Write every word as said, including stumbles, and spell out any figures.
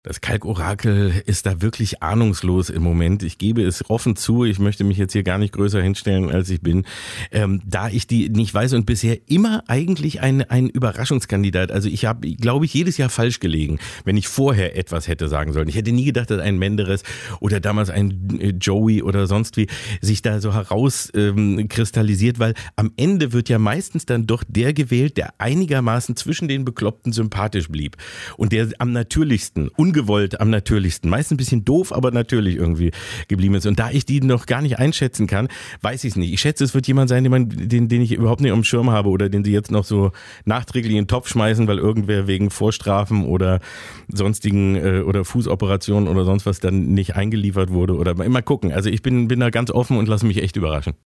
Das Kalkorakel ist da wirklich ahnungslos im Moment. Ich gebe es offen zu, ich möchte mich jetzt hier gar nicht größer hinstellen, als ich bin. Ähm, da ich die nicht weiß und bisher immer eigentlich ein, ein Überraschungskandidat, also ich habe, glaube ich, jedes Jahr falsch gelegen, wenn ich vorher etwas hätte sagen sollen. Ich hätte nie gedacht, dass ein Menderes oder damals ein Joey oder sonst wie sich da so herauskristallisiert, ähm, weil am Ende wird ja meistens dann doch der gewählt, der einigermaßen zwischen den Bekloppten sympathisch blieb und der am natürlichsten, ungewollt am natürlichsten, meist ein bisschen doof, aber natürlich irgendwie geblieben ist. Und da ich die noch gar nicht einschätzen kann, weiß ich es nicht. Ich schätze, es wird jemand sein, den, man, den, den ich überhaupt nicht auf dem Schirm habe oder den sie jetzt noch so nachträglich in den Topf schmeißen, weil irgendwer wegen Vorstrafen oder sonstigen äh, oder Fußoperationen oder sonst was dann nicht eingeliefert wurde oder mal gucken. Also ich bin, bin da ganz offen und lasse mich echt überraschen.